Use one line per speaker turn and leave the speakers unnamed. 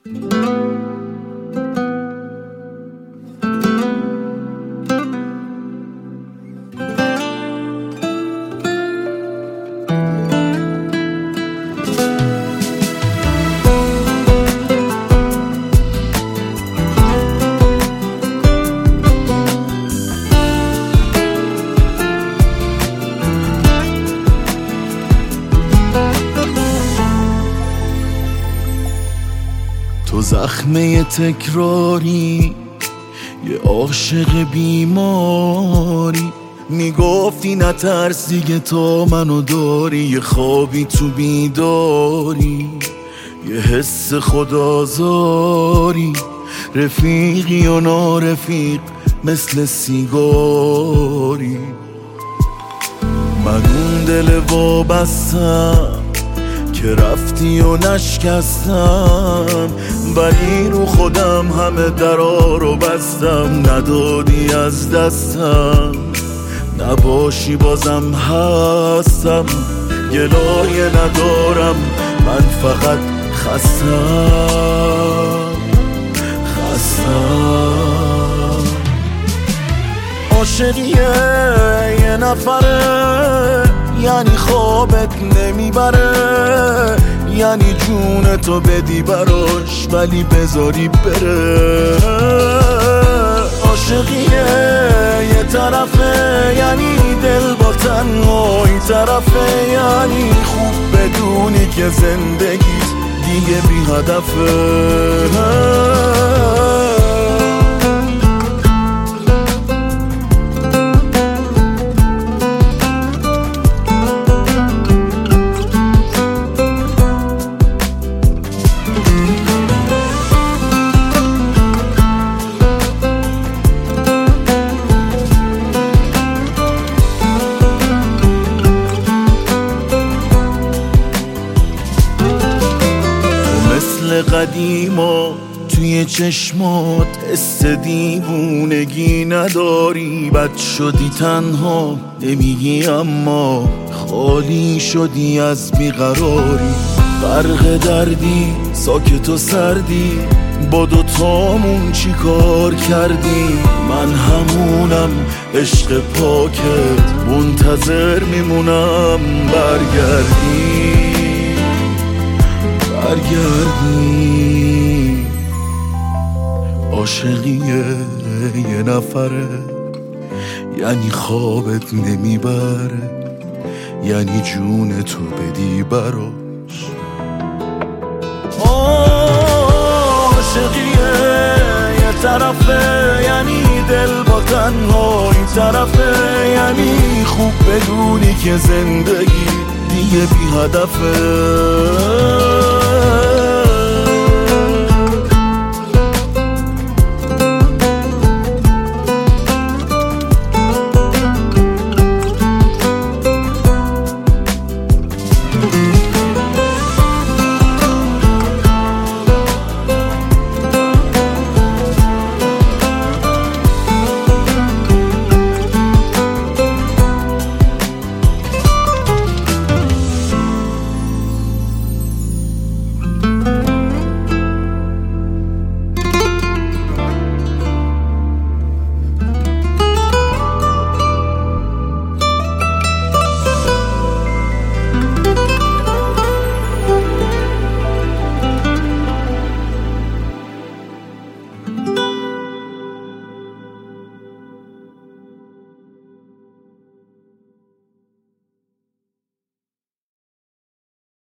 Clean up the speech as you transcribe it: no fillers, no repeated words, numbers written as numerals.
تو زخمه تکراری، یه عاشق بیماری، میگفتی نترس دیگه تا منو داری، یه خوابی تو بیداری، یه حس خودآزاری، رفیقی و نارفیق مثل سیگاری. من اون دل وابستم که رفتی و نشکستم، ولی رو خودم همه درا رو بستم، ندادی از دستم، نباشی بازم هستم، گلایه ندارم، من فقط خستم. عاشقیه یه نفره، یعنی خوابت نمیبره، یعنی جون تو بدی براش ولی بذاری بره. عاشقیه یه طرفه، یعنی دل با تنهایی طرفه، یعنی خوب بدونی که زندگیت دیگه بی هدفه. مثل قدیما توی چشمات حس دیوونگی نداری، بد شدی تنها نمیگی اما خالی شدی از بیقراری. غرق دردی ساکت و سردی، با دوتامون چی کار کردی؟ من همونم عشق پاکت، منتظر میمونم برگردی. عاشقیه یه نفره، یعنی خوابت نمیبره، یعنی جون تو بدی براش. عاشقیه یه طرفه، یعنی دل با تنهایی طرفه، یعنی خوب بدونی که زندگی دیگه بی هدفه.